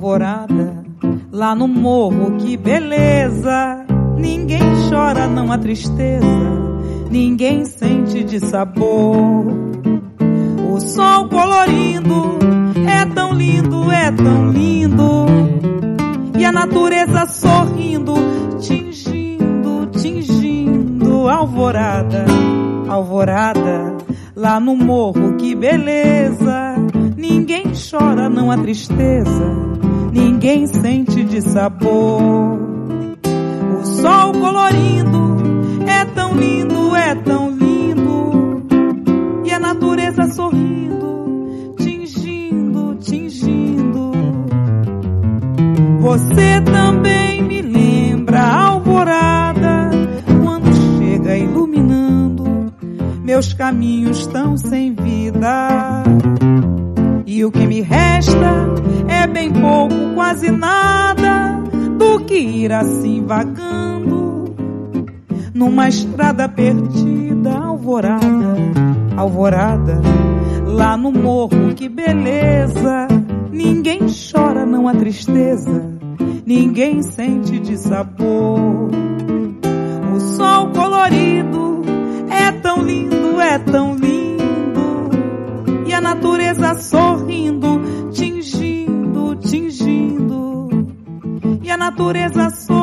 alvorada, lá no morro, que beleza. Ninguém chora, não há tristeza, ninguém sente de sabor. O sol colorindo é tão lindo, é tão lindo. E a natureza sorrindo, tingindo, tingindo. Alvorada, alvorada, lá no morro, que beleza. Ninguém chora, não há tristeza, ninguém sente de sabor. O sol colorindo é tão lindo, é tão lindo. E a natureza sorrindo, tingindo, tingindo. Você também me lembra a alvorada, quando chega iluminando meus caminhos tão sem vida. E o que me resta é bem pouco, quase nada, do que ir assim vagando numa estrada perdida. Alvorada, alvorada, lá no morro, que beleza. Ninguém chora, não há tristeza, ninguém sente de sabor. O sol colorido é tão lindo, é tão lindo. E a natureza sorrindo, tingindo, tingindo. E a natureza sorrindo.